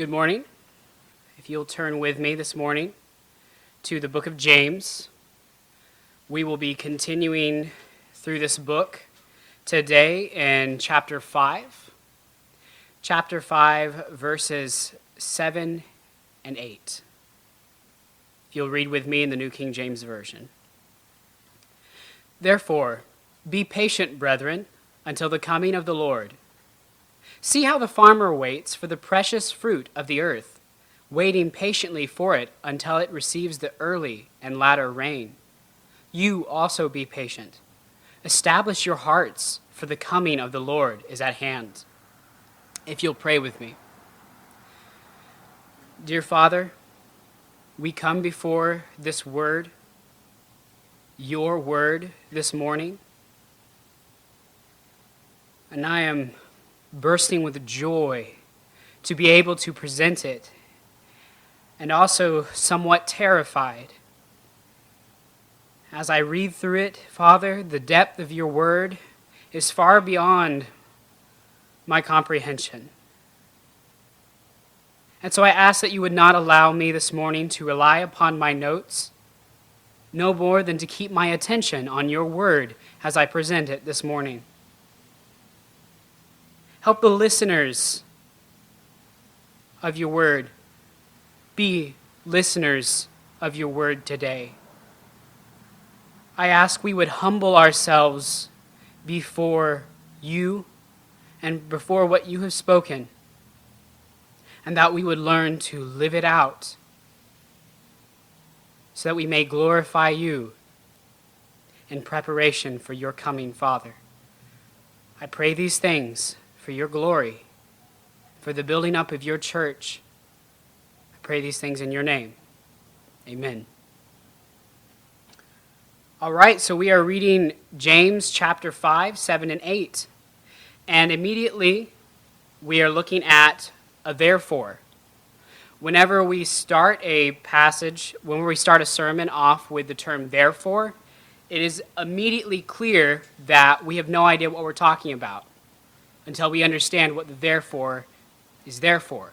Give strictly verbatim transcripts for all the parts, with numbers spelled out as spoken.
Good morning. If you'll turn with me this morning to the book of James, we will be continuing through this book today in chapter five. Chapter five, verses seven and eight. If you'll read with me in the New King James Version. Therefore, be patient, brethren, until the coming of the Lord. See how the farmer waits for the precious fruit of the earth, waiting patiently for it until it receives the early and latter rain. You also be patient. Establish your hearts, for the coming of the Lord is at hand. If you'll pray with me. Dear Father, we come before this word, your word, this morning, and I am bursting with joy to be able to present it, and also somewhat terrified. As I read through it, Father, the depth of your word is far beyond my comprehension. And so I ask that you would not allow me this morning to rely upon my notes, no more than to keep my attention on your word as I present it this morning. Help the listeners of your word be listeners of your word today. I ask we would humble ourselves before you and before what you have spoken, and that we would learn to live it out so that we may glorify you in preparation for your coming, Father. I pray these things for your glory, for the building up of your church. I pray these things in your name. Amen. All right, so we are reading James chapter five, seven, and eight. And immediately we are looking at a therefore. Whenever we start a passage, when we start a sermon off with the term therefore, it is immediately clear that we have no idea what we're talking about until we understand what the therefore is there for.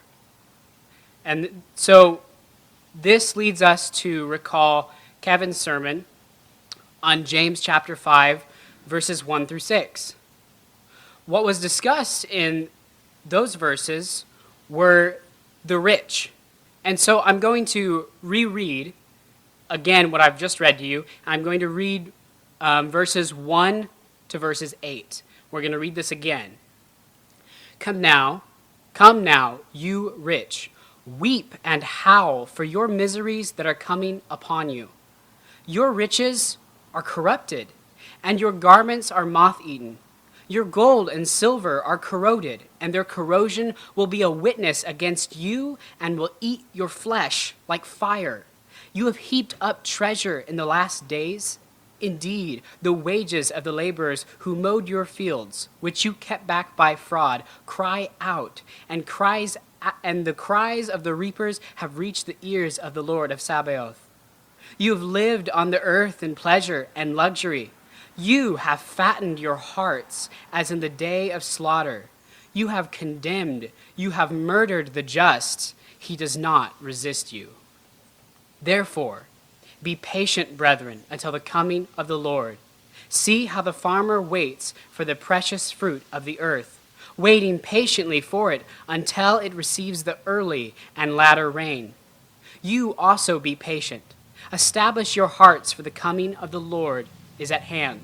And so this leads us to recall Kevin's sermon on James chapter five, verses one through six. What was discussed in those verses were the rich. And so I'm going to reread again what I've just read to you. I'm going to read um, verses one to verses eight. We're going to read this again. Come now, come now, you rich, weep and howl for your miseries that are coming upon you. Your riches are corrupted, and your garments are moth-eaten. Your gold and silver are corroded, and their corrosion will be a witness against you and will eat your flesh like fire. You have heaped up treasure in the last days. Indeed, the wages of the laborers who mowed your fields, which you kept back by fraud, cry out, and cries and the cries of the reapers have reached the ears of the Lord of Sabaoth. You have lived on the earth in pleasure and luxury. You have fattened your hearts as in the day of slaughter. You have condemned, you have murdered the just. He does not resist you. Therefore, be patient, brethren, until the coming of the Lord. See how the farmer waits for the precious fruit of the earth, waiting patiently for it until it receives the early and latter rain. You also be patient. Establish your hearts, for the coming of the Lord is at hand.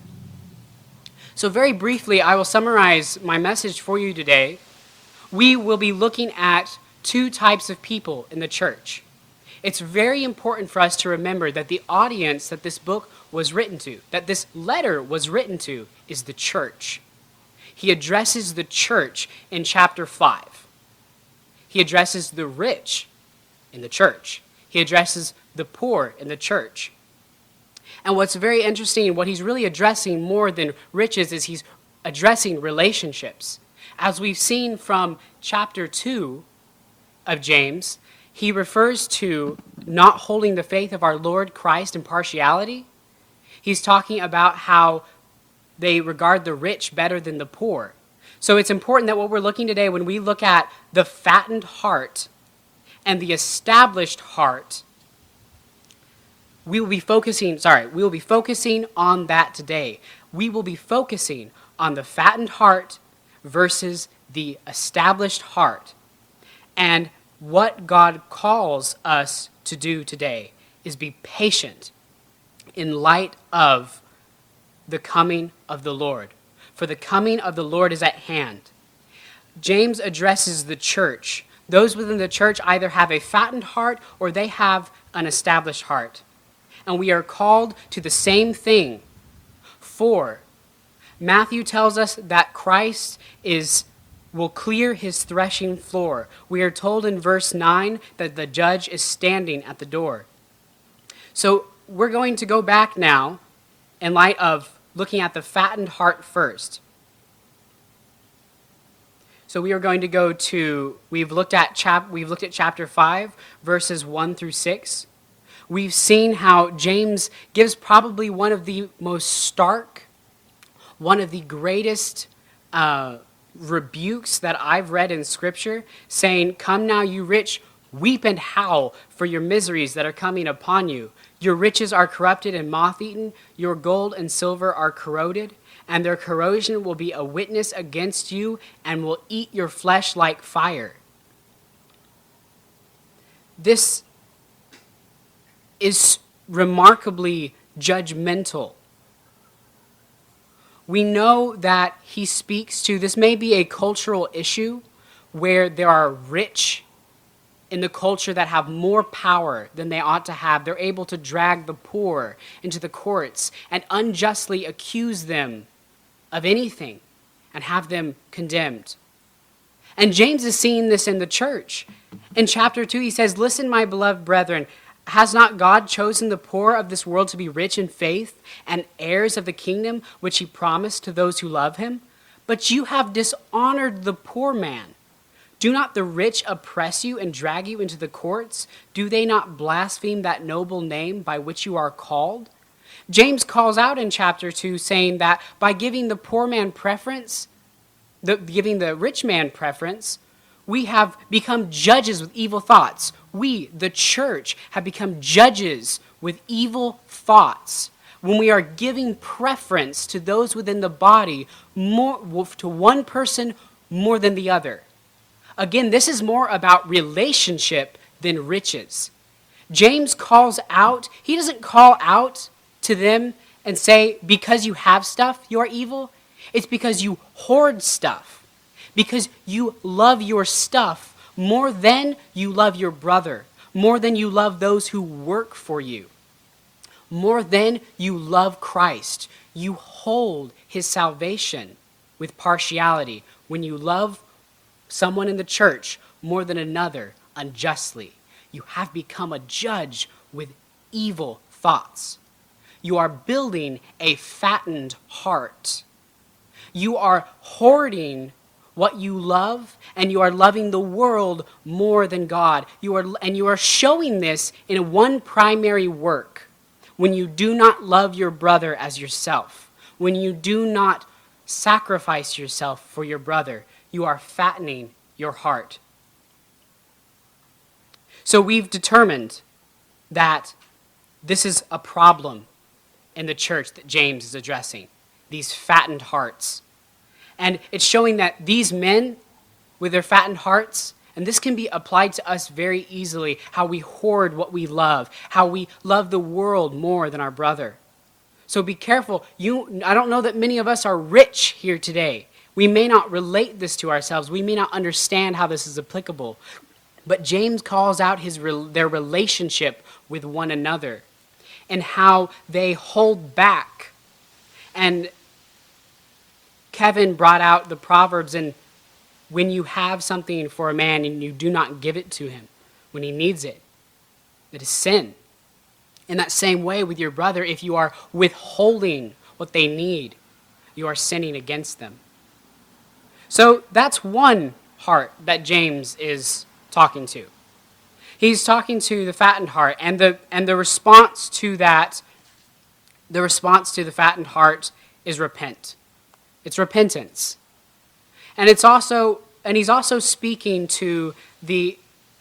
So very briefly, I will summarize my message for you today. We will be looking at two types of people in the church. It's very important for us to remember that the audience that this book was written to, that this letter was written to, is the church. He addresses the church in chapter five. He addresses the rich in the church. He addresses the poor in the church. And what's very interesting, what he's really addressing more than riches is he's addressing relationships. As we've seen from chapter two of James, he refers to not holding the faith of our Lord Christ in partiality. He's talking about how they regard the rich better than the poor. So it's important that what we're looking today, when we look at the fattened heart and the established heart, we will be focusing, sorry, we will be focusing on that today. We will be focusing on the fattened heart versus the established heart. And what God calls us to do today is be patient in light of the coming of the Lord. For the coming of the Lord is at hand. James addresses the church. Those within the church either have a fattened heart or they have an established heart. And we are called to the same thing. For Matthew tells us that Christ is will clear his threshing floor. We are told in verse nine that the judge is standing at the door. So we're going to go back now in light of looking at the fattened heart first. So we are going to go to, we've looked at chap, we've looked at chapter five, verses one through six. We've seen how James gives probably one of the most stark, one of the greatest uh, rebukes that I've read in Scripture, saying, "Come now, you rich, weep and howl for your miseries that are coming upon you. Your riches are corrupted and moth-eaten, your gold and silver are corroded, and their corrosion will be a witness against you and will eat your flesh like fire." This is remarkably judgmental. We know that he speaks to, this may be a cultural issue where there are rich in the culture that have more power than they ought to have. They're able to drag the poor into the courts and unjustly accuse them of anything and have them condemned. And James is seeing this in the church. In chapter two, he says, "Listen, my beloved brethren, has not God chosen the poor of this world to be rich in faith and heirs of the kingdom which he promised to those who love him? But you have dishonored the poor man. Do not the rich oppress you and drag you into the courts? Do they not blaspheme that noble name by which you are called?" James calls out in chapter two, saying that by giving the poor man preference, the, giving the rich man preference, we have become judges with evil thoughts. We, the church, have become judges with evil thoughts when we are giving preference to those within the body, more to one person more than the other. Again, this is more about relationship than riches. James calls out, he doesn't call out to them and say, because you have stuff, you're evil. It's because you hoard stuff. Because you love your stuff more than you love your brother, more than you love those who work for you, more than you love Christ. You hold his salvation with partiality when you love someone in the church more than another unjustly. You have become a judge with evil thoughts. You are building a fattened heart. You are hoarding what you love, and you are loving the world more than God. You are, and you are showing this in one primary work. When you do not love your brother as yourself, when you do not sacrifice yourself for your brother, you are fattening your heart. So we've determined that this is a problem in the church that James is addressing, these fattened hearts. And it's showing that these men with their fattened hearts, and this can be applied to us very easily, how we hoard what we love, how we love the world more than our brother. So be careful. You, I don't know that many of us are rich here today. We may not relate this to ourselves. We may not understand how this is applicable. But James calls out his their relationship with one another and how they hold back. And Kevin brought out the Proverbs, and when you have something for a man and you do not give it to him when he needs it, it is sin. In that same way with your brother, if you are withholding what they need, you are sinning against them. So that's one heart that James is talking to. He's talking to the fattened heart, and the and the response to that, the response to the fattened heart is repent. It's repentance. And it's also, and he's also speaking to the,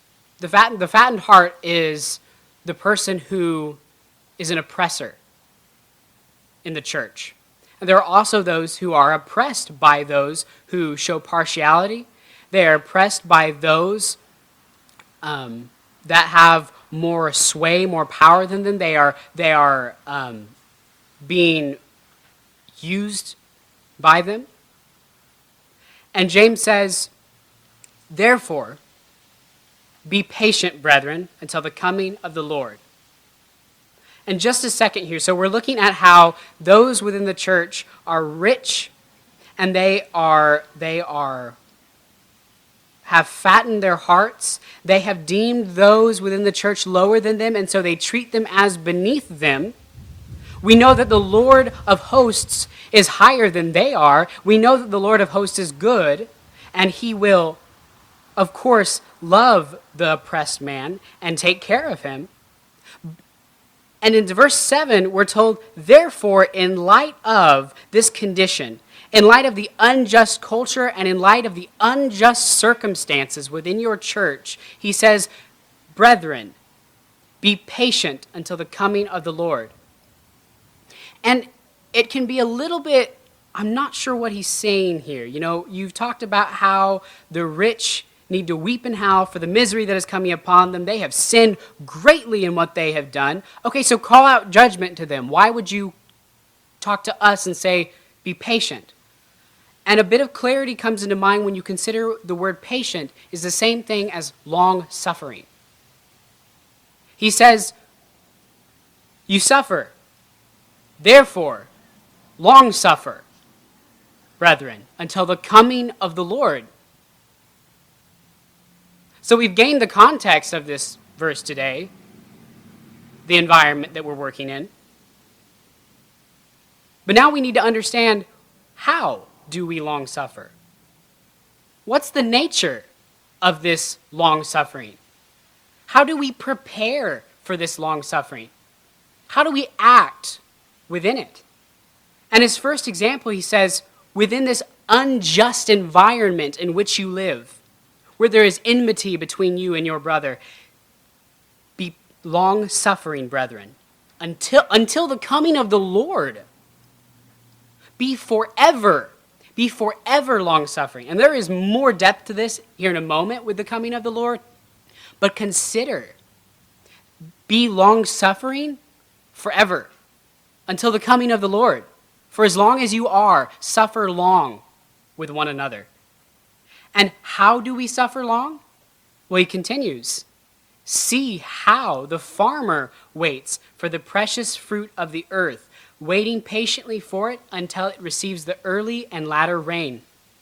The fattened, the fattened heart is the person who is an oppressor in the church. And there are also those who are oppressed by those who show partiality. They are oppressed by those um, that have more sway, more power than them. They are, they are um, being used by them. And James says, therefore, be patient, brethren, until the coming of the Lord. And just a second here. So we're looking at how those within the church are rich, and they are they are have fattened their hearts. They have deemed those within the church lower than them, and so they treat them as beneath them. We know that the Lord of hosts is higher than they are. We know that the Lord of hosts is good, and he will, of course, love the oppressed man and take care of him. And in verse seven, we're told, therefore, in light of this condition, in light of the unjust culture and in light of the unjust circumstances within your church, he says, brethren, be patient until the coming of the Lord. And it can be a little bit, I'm not sure what he's saying here. You know, you've talked about how the rich need to weep and howl for the misery that is coming upon them. They have sinned greatly in what they have done. Okay, so call out judgment to them. Why would you talk to us and say, be patient? And a bit of clarity comes into mind when you consider the word patient is the same thing as long suffering. He says, you suffer, therefore, long suffer, brethren, until the coming of the Lord. So we've gained the context of this verse today, the environment that we're working in. But now we need to understand, how do we long suffer? What's the nature of this long suffering? How do we prepare for this long suffering? How do we act within it? And his first example, he says, within this unjust environment in which you live, where there is enmity between you and your brother, be long-suffering, brethren, until, until the coming of the Lord. Be forever, be forever long-suffering. And there is more depth to this here in a moment with the coming of the Lord. But consider, be long-suffering forever, until the coming of the Lord. For as long as you are, suffer long with one another. And how do we suffer long? Well, he continues. See how the farmer waits for the precious fruit of the earth, waiting patiently for it until it receives the early and latter rain.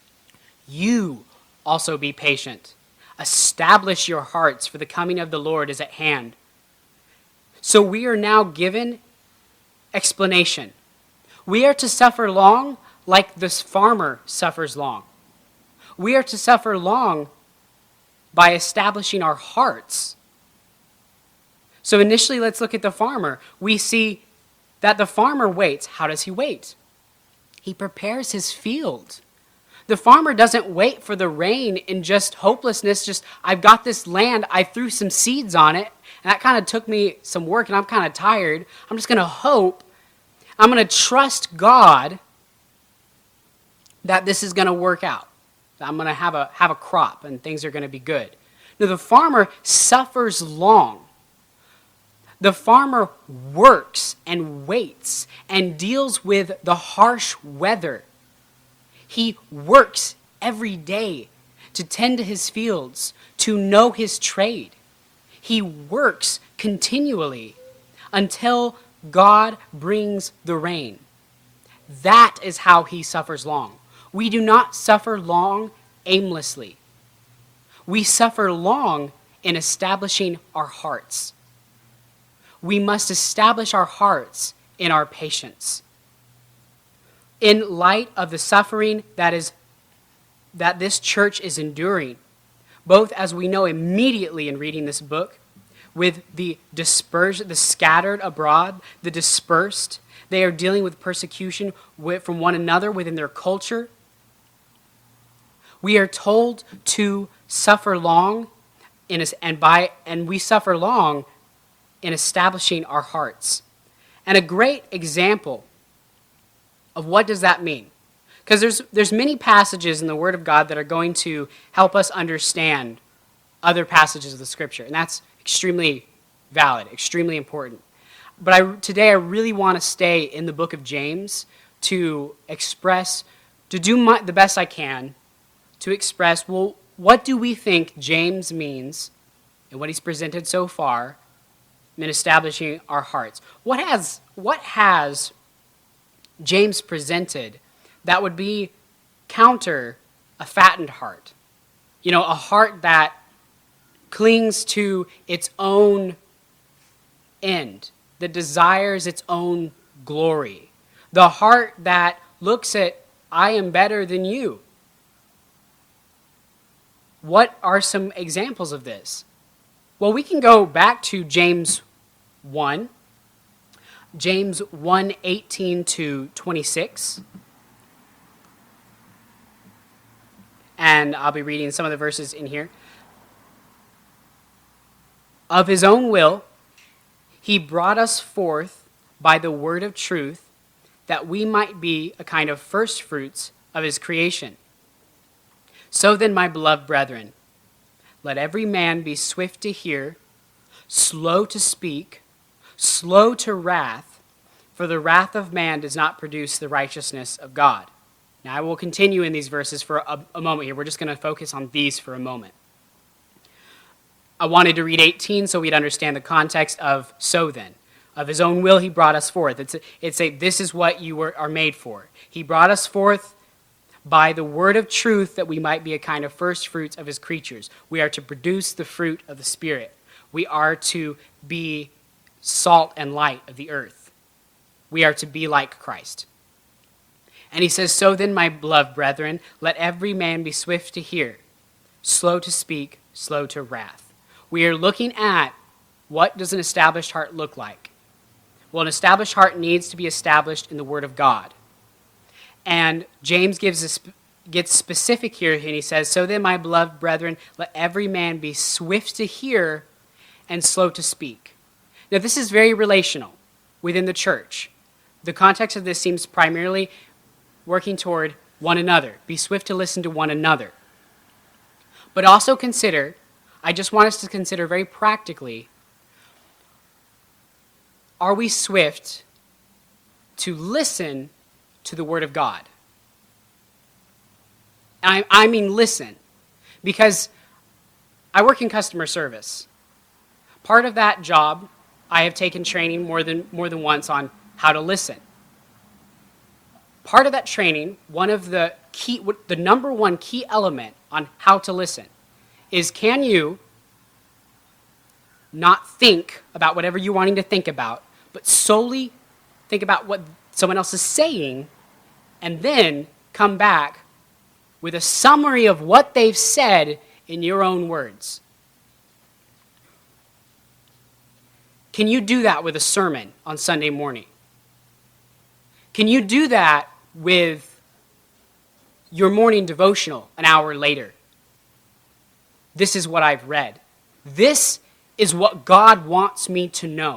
You also be patient. Establish your hearts, for the coming of the Lord is at hand. So we are now given explanation. We are to suffer long like this farmer suffers long. We are to suffer long by establishing our hearts. So initially, let's look at the farmer. We see that the farmer waits. How does he wait? He prepares his field. The farmer doesn't wait for the rain in just hopelessness, just, I've got this land, I threw some seeds on it, and that kind of took me some work, and I'm kind of tired. I'm just going to hope, I'm going to trust God that this is going to work out. I'm going to have a have a crop and things are going to be good. No, the farmer suffers long. The farmer works and waits and deals with the harsh weather. He works every day to tend to his fields, to know his trade. He works continually until God brings the rain. That is how he suffers long. We do not suffer long aimlessly. We suffer long in establishing our hearts. We must establish our hearts in our patience. In light of the suffering that is that this church is enduring, both as we know immediately in reading this book, with the dispersed, the scattered abroad, the dispersed, they are dealing with persecution from one another within their culture. We are told to suffer long in us, and by and we suffer long in establishing our hearts. And a great example of what does that mean? Because there's there's many passages in the Word of God that are going to help us understand other passages of the Scripture, and that's extremely valid, extremely important. But I, today I really want to stay in the book of James to express, to do my, the best I can to express, well, what do we think James means and what he's presented so far in establishing our hearts? What has, what has James presented that would be counter a fattened heart? You know, a heart that clings to its own end, that desires its own glory. The heart that looks at, I am better than you. What are some examples of this? Well, we can go back to James one, James one, eighteen to twenty-six. And I'll be reading some of the verses in here. Of his own will, he brought us forth by the word of truth, that we might be a kind of first fruits of his creation. So then, my beloved brethren, let every man be swift to hear, slow to speak, slow to wrath, for the wrath of man does not produce the righteousness of God. Now, I will continue in these verses for a, a moment here. We're just going to focus on these for a moment. I wanted to read eighteen so we'd understand the context of so then. Of his own will he brought us forth. It's a, it's a this is what you were, are made for. He brought us forth by the word of truth, that we might be a kind of first fruits of his creatures. We are to produce the fruit of the Spirit. We are to be salt and light of the earth. We are to be like Christ. And he says, so then, my beloved brethren, let every man be swift to hear, slow to speak, slow to wrath. We are looking at, what does an established heart look like? Well, an established heart needs to be established in the Word of God. And James gives us, gets specific here, and he says, so then, my beloved brethren, let every man be swift to hear and slow to speak. Now, this is very relational within the church. The context of this seems primarily working toward one another. Be swift to listen to one another. But also consider, I just want us to consider very practically, are we swift to listen to the Word of God? I, I mean listen, because I work in customer service. Part of that job, I have taken training more than, more than once on how to listen. Part of that training, one of the key, the number one key element on how to listen is, can you not think about whatever you're wanting to think about, but solely think about what someone else is saying, and then come back with a summary of what they've said in your own words? Can you do that with a sermon on Sunday morning? Can you do that with your morning devotional an hour later? This is what I've read. This is what God wants me to know.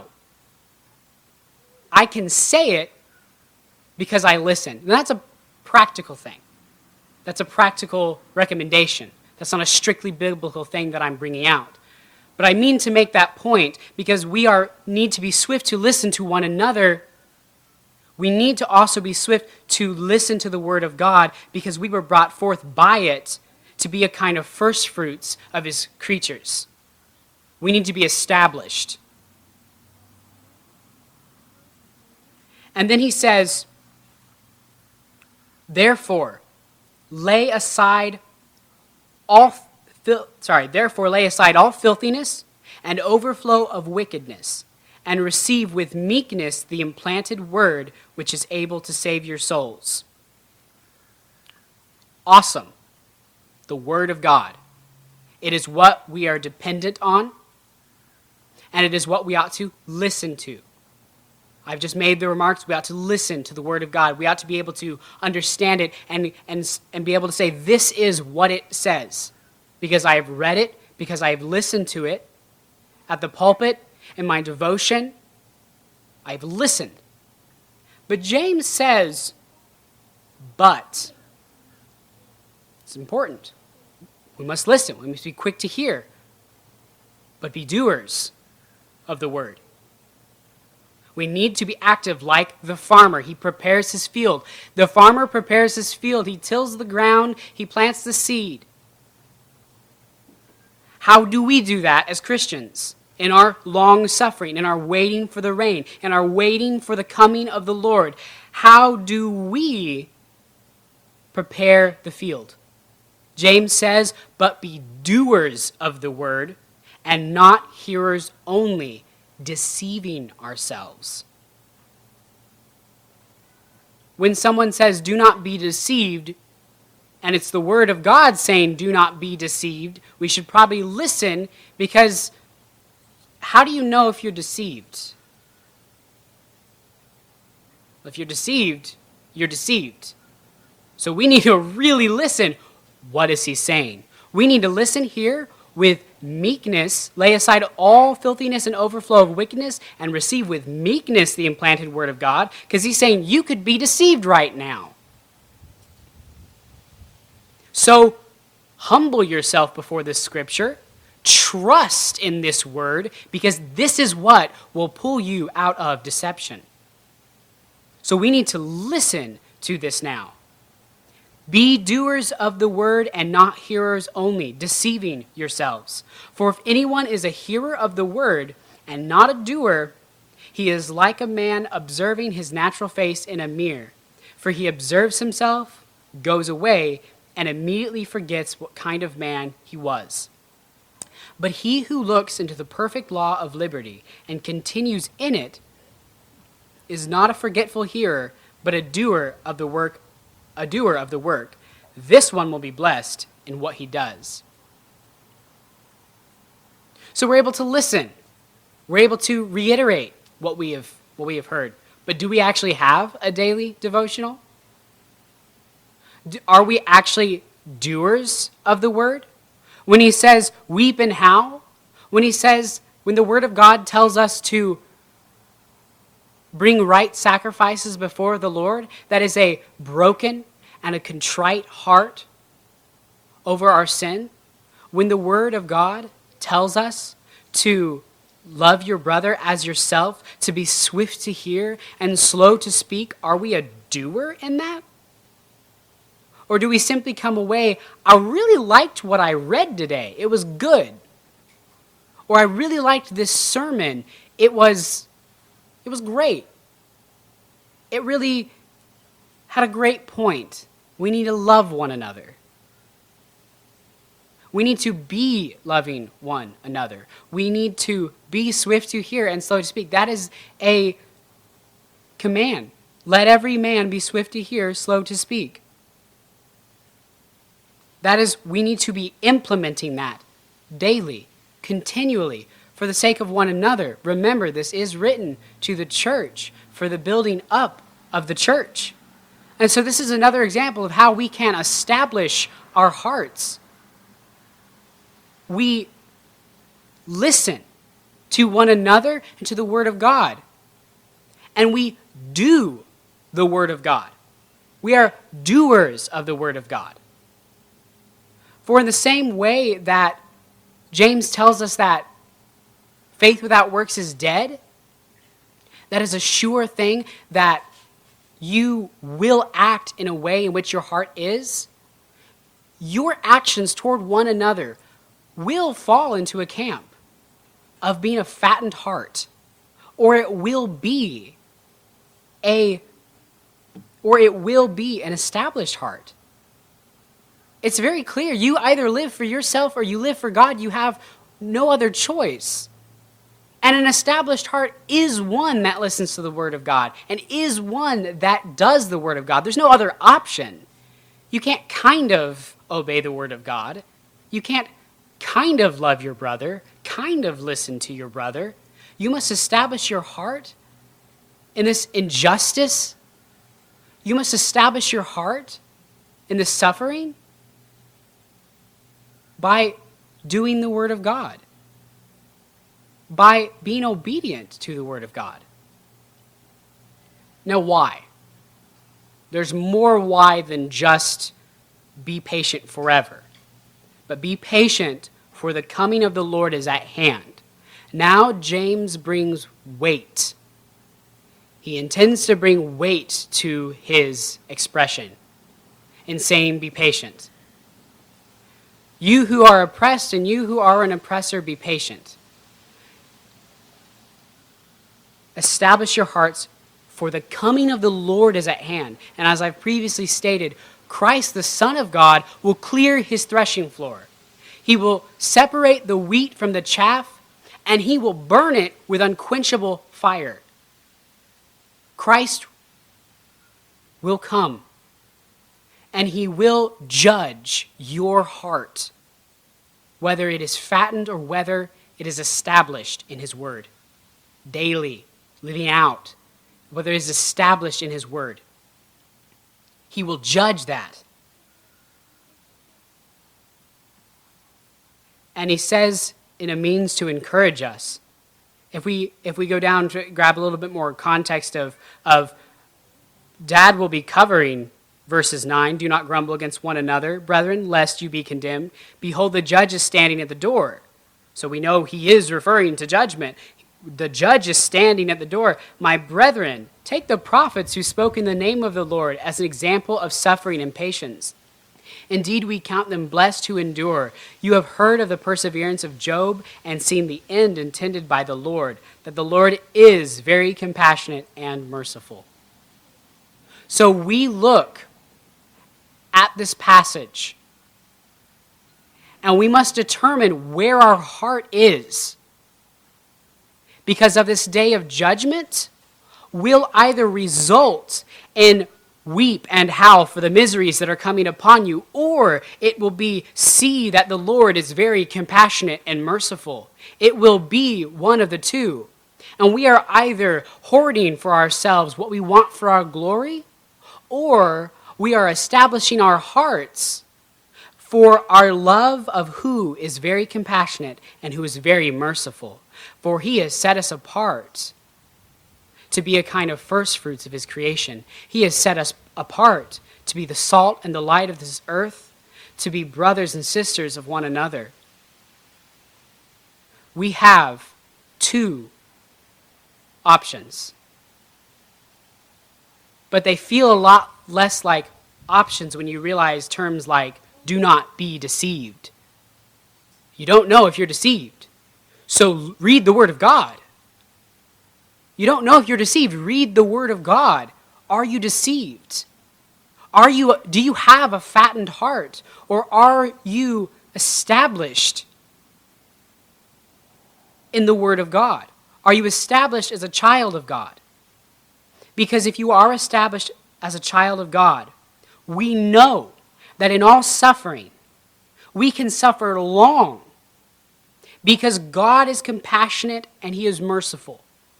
I can say it because I listen. And that's a practical thing. That's a practical recommendation. That's not a strictly biblical thing that I'm bringing out. But I mean to make that point because we are need to be swift to listen to one another. We need to also be swift to listen to the Word of God because we were brought forth by it to be a kind of first fruits of his creatures. We need to be established. And then he says, therefore, lay aside all fil- sorry, therefore lay aside all filthiness and overflow of wickedness, and receive with meekness the implanted word which is able to save your souls. Awesome. The Word of God. It is what we are dependent on, and it is what we ought to listen to. I've just made the remarks, we ought to listen to the Word of God. We ought to be able to understand it and, and, and be able to say, this is what it says. Because I have read it, because I've listened to it at the pulpit, in my devotion. I've listened. But James says, but. It's important. We must listen. We must be quick to hear, but be doers of the word. We need to be active like the farmer. He prepares his field. The farmer prepares his field. He tills the ground. He plants the seed. How do we do that as Christians? In our long suffering, in our waiting for the rain, in our waiting for the coming of the Lord. How do we prepare the field? James says, but be doers of the word and not hearers only, deceiving ourselves. When someone says, do not be deceived, and it's the word of God saying, do not be deceived, we should probably listen, because how do you know if you're deceived? If you're deceived, you're deceived. So we need to really listen. What is he saying? We need to listen here with meekness, lay aside all filthiness and overflow of wickedness, and receive with meekness the implanted word of God, because he's saying you could be deceived right now. So humble yourself before this scripture, trust in this word, because this is what will pull you out of deception. So we need to listen to this now. Be doers of the word and not hearers only, deceiving yourselves. For if anyone is a hearer of the word and not a doer, he is like a man observing his natural face in a mirror. For he observes himself, goes away, and immediately forgets what kind of man he was. But he who looks into the perfect law of liberty and continues in it is not a forgetful hearer, but a doer of the work a doer of the work. This one will be blessed in what he does. So we're able to listen. We're able to reiterate what we have what we have heard. But do we actually have a daily devotional? Do, are we actually doers of the word? When he says weep and howl, when he says, when the word of God tells us to bring right sacrifices before the Lord, that is a broken and a contrite heart over our sin. When the word of God tells us to love your brother as yourself, to be swift to hear and slow to speak, are we a doer in that? Or do we simply come away, I really liked what I read today. It was good. Or I really liked this sermon. It was It was great. It really had a great point. We need to love one another. We need to be loving one another. We need to be swift to hear and slow to speak. That is a command. Let every man be swift to hear, slow to speak. That is, we need to be implementing that daily, continually, for the sake of one another. Remember, this is written to the church for the building up of the church. And so this is another example of how we can establish our hearts. We listen to one another and to the Word of God. And we do the Word of God. We are doers of the Word of God. For in the same way that James tells us that faith without works is dead, that is a sure thing that you will act in a way in which your heart is, your actions toward one another will fall into a camp of being a fattened heart, or it will be a or it will be an established heart. It's very clear. You either live for yourself or you live for God. You have no other choice. And an established heart is one that listens to the Word of God and is one that does the Word of God. There's no other option. You can't kind of obey the Word of God. You can't kind of love your brother, kind of listen to your brother. You must establish your heart in this injustice. You must establish your heart in this suffering by doing the Word of God, by being obedient to the Word of God. Now, why? There's more why than just be patient forever. But be patient, for the coming of the Lord is at hand. Now James brings weight. He intends to bring weight to his expression in saying, be patient. You who are oppressed and you who are an oppressor, be patient. Establish your hearts, for the coming of the Lord is at hand. And as I've previously stated, Christ, the Son of God, will clear his threshing floor. He will separate the wheat from the chaff, and he will burn it with unquenchable fire. Christ will come, and he will judge your heart, whether it is fattened or whether it is established in his word, daily, living out, whether it is established in his word. He will judge that. And he says in a means to encourage us. If we if we go down to grab a little bit more context of, of Dad will be covering verses nine, do not grumble against one another, brethren, lest you be condemned. Behold, the judge is standing at the door. So we know he is referring to judgment. The judge is standing at the door. My brethren, take the prophets who spoke in the name of the Lord as an example of suffering and patience. Indeed, we count them blessed who endure. You have heard of the perseverance of Job and seen the end intended by the Lord, that the Lord is very compassionate and merciful. So we look at this passage, and we must determine where our heart is. Because of this day of judgment will either result in weep and howl for the miseries that are coming upon you, or it will be see that the Lord is very compassionate and merciful. It will be one of the two. And we are either hoarding for ourselves what we want for our glory, or we are establishing our hearts for our love of who is very compassionate and who is very merciful. For he has set us apart to be a kind of first fruits of his creation. He has set us apart to be the salt and the light of this earth, to be brothers and sisters of one another. We have two options, but they feel a lot less like options when you realize terms like do not be deceived. You don't know if you're deceived, so read the Word of God. You don't know if you're deceived. Read the Word of God. Are you deceived? Are you, do you have a fattened heart? Or are you established in the Word of God? Are you established as a child of God? Because if you are established as a child of God, we know that in all suffering, we can suffer long because God is compassionate and he is merciful.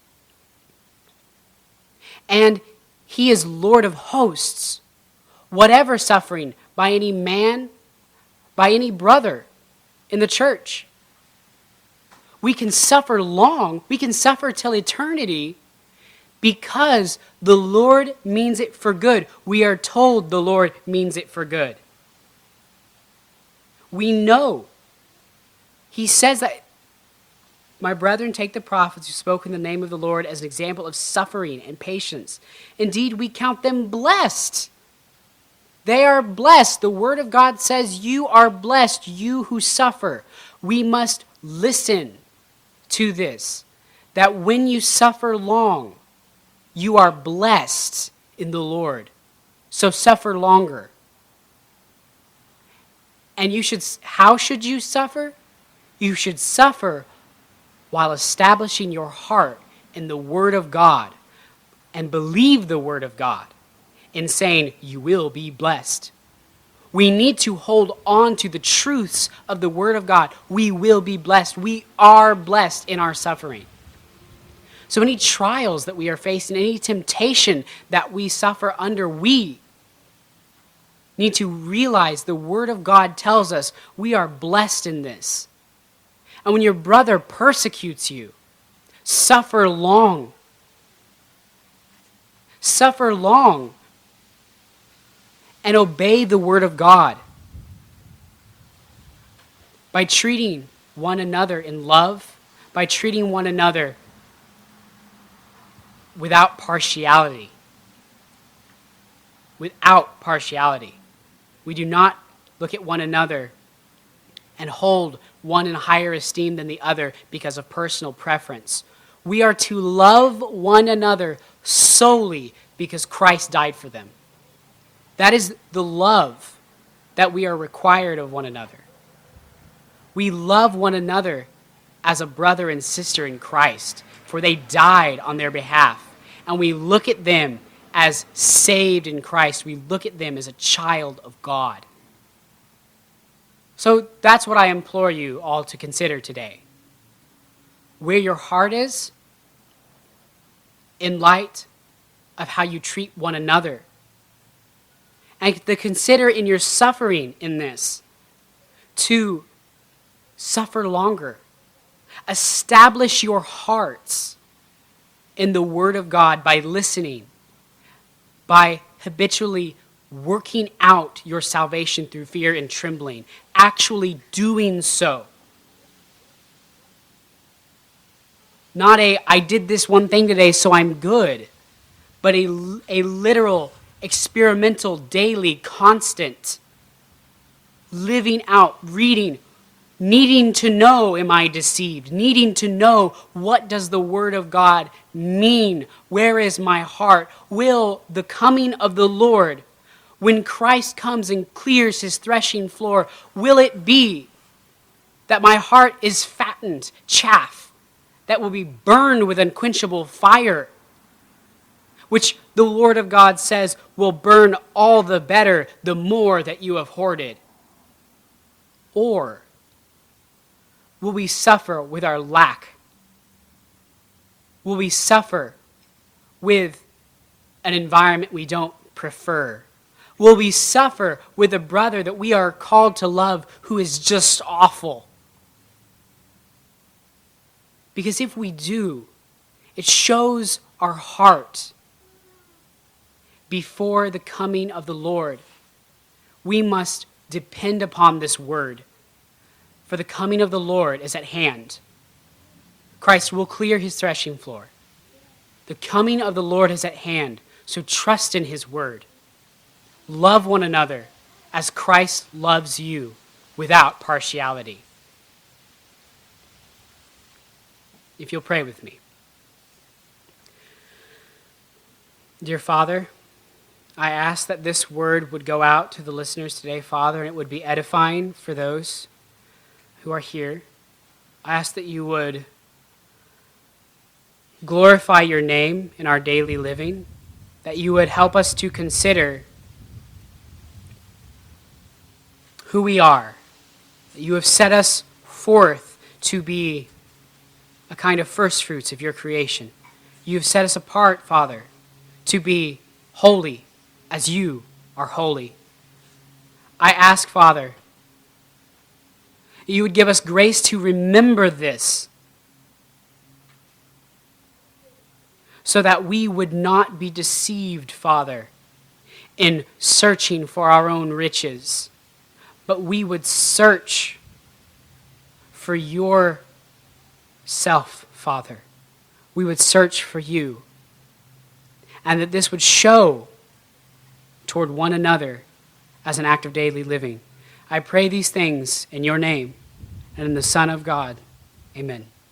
And he is Lord of hosts. Whatever suffering by any man, by any brother in the church, we can suffer long. We can suffer till eternity because the Lord means it for good. We are told the Lord means it for good. We know. He says that, my brethren, take the prophets who spoke in the name of the Lord as an example of suffering and patience. Indeed, we count them blessed. They are blessed. The Word of God says you are blessed, you who suffer. We must listen to this, that when you suffer long, you are blessed in the Lord. So suffer longer. And you should, how should you suffer? You should suffer while establishing your heart in the Word of God and believe the Word of God in saying you will be blessed. We need to hold on to the truths of the Word of God. We will be blessed. We are blessed in our suffering. So any trials that we are facing, any temptation that we suffer under, we need to realize the Word of God tells us we are blessed in this. And when your brother persecutes you, suffer long. Suffer long. And obey the word of God by treating one another in love, by treating one another without partiality. Without partiality. We do not look at one another and hold one in higher esteem than the other because of personal preference. We are to love one another solely because Christ died for them. That is the love that we are required of one another. We love one another as a brother and sister in Christ, for they died on their behalf. And we look at them as saved in Christ. We look at them as a child of God. So that's what I implore you all to consider today. Where your heart is, in light of how you treat one another. And to consider in your suffering in this, to suffer longer. Establish your hearts in the Word of God by listening, by habitually working out your salvation through fear and trembling, actually doing so. Not a, I did this one thing today, so I'm good, but a, a literal, experimental, daily, constant, living out, reading, needing to know, am I deceived? Needing to know, what does the Word of God mean? Where is my heart? Will the coming of the Lord, when Christ comes and clears his threshing floor, will it be that my heart is fattened chaff that will be burned with unquenchable fire, which the Word of God says will burn all the better the more that you have hoarded? Or will we suffer with our lack? Will we suffer with an environment we don't prefer? Will we suffer with a brother that we are called to love who is just awful? Because if we do, it shows our heart before the coming of the Lord. We must depend upon this word, for the coming of the Lord is at hand. Christ will clear his threshing floor. The coming of the Lord is at hand, so trust in his word. Love one another as Christ loves you without partiality. If you'll pray with me. Dear Father, I ask that this word would go out to the listeners today, Father, and it would be edifying for those who are here. I ask that you would glorify your name in our daily living, that you would help us to consider who we are, that you have set us forth to be a kind of first fruits of your creation. You have set us apart, Father, to be holy as you are holy. I ask, Father, you would give us grace to remember this, so that we would not be deceived, Father, in searching for our own riches, but we would search for your self, Father. We would search for you, and that this would show toward one another as an act of daily living. I pray these things in your name and in the Son of God. Amen.